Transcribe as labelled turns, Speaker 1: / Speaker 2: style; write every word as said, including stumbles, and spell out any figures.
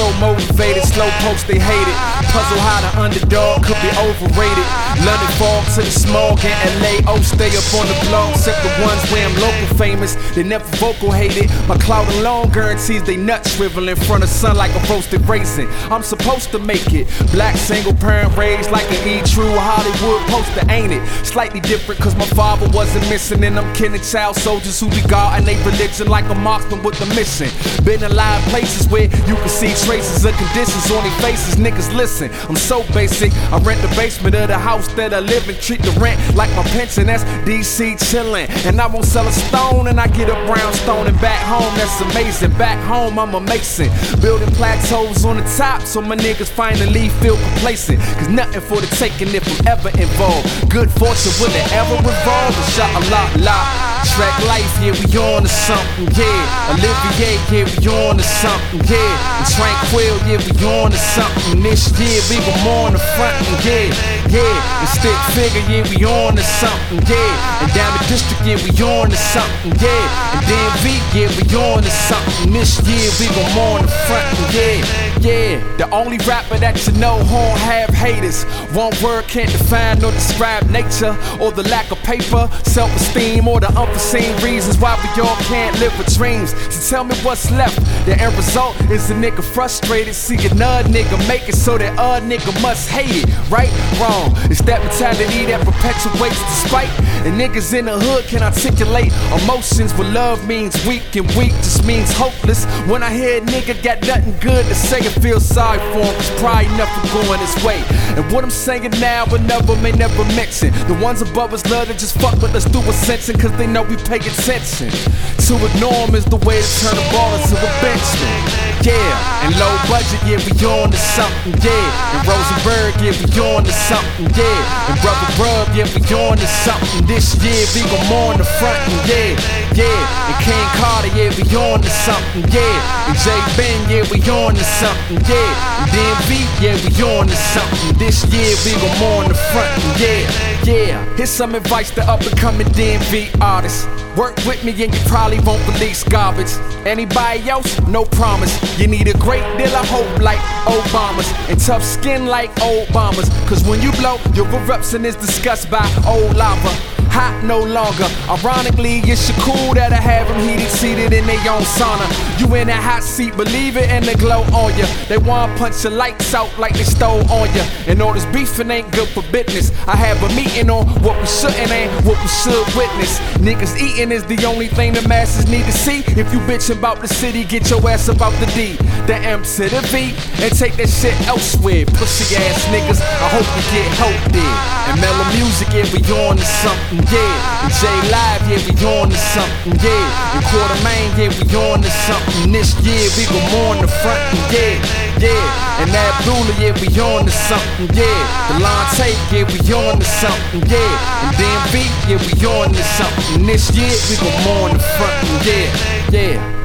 Speaker 1: so motivated, slow post they hate it. Puzzle how the underdog could be overrated. London fog to the smog in L A. Oh, stay up on the blog, except the ones where I'm local famous. They never vocal hated. My cloud alone guarantees they nuts shrivel in front of sun like a roasted raisin. I'm supposed to make it. Black single parent raised like an E true Hollywood poster, ain't it? Slightly different cause my father wasn't missing, and I'm kin of child soldiers who be guarding their religion like a marksman with a mission. Been in live places where you can see traces of conditions on their faces. Niggas listen, I'm so basic. I rent the basement of the house that I live in, treat the rent like my pension. That's D C chillin', and I won't sell a stone, and I get a brownstone. And back home, that's amazing. Back home, I'm a mason, building plateaus on the top so my niggas finally feel complacent. Cause nothing for the taking if I'm ever involved. Good fortune will it ever revolve? Inshallah, la. Track life, yeah, we on to something, yeah. Olivier, yeah, we on to something, yeah. And Tranquil, yeah, we on to something. This year, we were more on the front, and yeah, yeah. And Stick Figure, yeah, we on to something, yeah. And Diamond District, yeah, we on to something, yeah. And D M V, yeah, we on to something. This year, we were more on the front, and yeah, yeah. The only rapper that you know who don't have haters. One word can't define or describe nature, or the lack of paper, self-esteem, or the unforeseen reasons why we all can't live with dreams. So tell me what's left. The end result is a nigga frustrated, see another nigga make it, so that other nigga must hate it. Right? Wrong. It's that mentality that perpetuates the spite. And niggas in the hood can articulate emotions where love means weak, and weak just means hopeless. When I hear a nigga got nothing good to say, I feel sorry for him, cause probably never going his way. And what I'm saying now, but never may never mention. The ones above us love to just fuck with us through ascension, cause they know we pay attention. To ignore them is the way to turn the ball into a benchman. Yeah, and low budget, yeah, we on to something, yeah. And Rosenberg, yeah, we on to something, yeah. And Brother Rub, yeah, we on to something. This year, we go more in the front, and yeah, yeah. And King Carter, yeah, we on to something, yeah. And J Ben, yeah, we on to something, yeah. And D M V, yeah, we on to something. This year, we go more in the front, and yeah, yeah. Here's some advice to up and coming D M V artists. Work with me and you probably won't release garbage. Anybody else? No promise. You need a great deal of hope like Obama's, and tough skin like old bombers. Cause when you blow, your eruption is discussed by old lava. Hot no longer. Ironically, it's your cool that I have them heated, seated in their own sauna. You in that hot seat, believe it, and the glow on ya. They wanna punch your lights out like they stole on ya. And all this beefing ain't good for business. I have a meeting on what we shouldn't and what we should witness. Niggas eating is the only thing the masses need to see. If you bitchin' about the city, get your ass about the D, the M to the V, and take that shit elsewhere. Pussy ass niggas, I hope you get hope there. And mellow music, yeah, we on to something, yeah. And J Live, yeah, we on to something, yeah. And Quartermain, yeah, we on to something. This year, we go more in the front, and yeah, yeah. And Abdullah, yeah, we on to something, yeah. Delonte, yeah, we on to something, yeah. And D M V, yeah, we on to something. This year, we go more in the front, and yeah, yeah.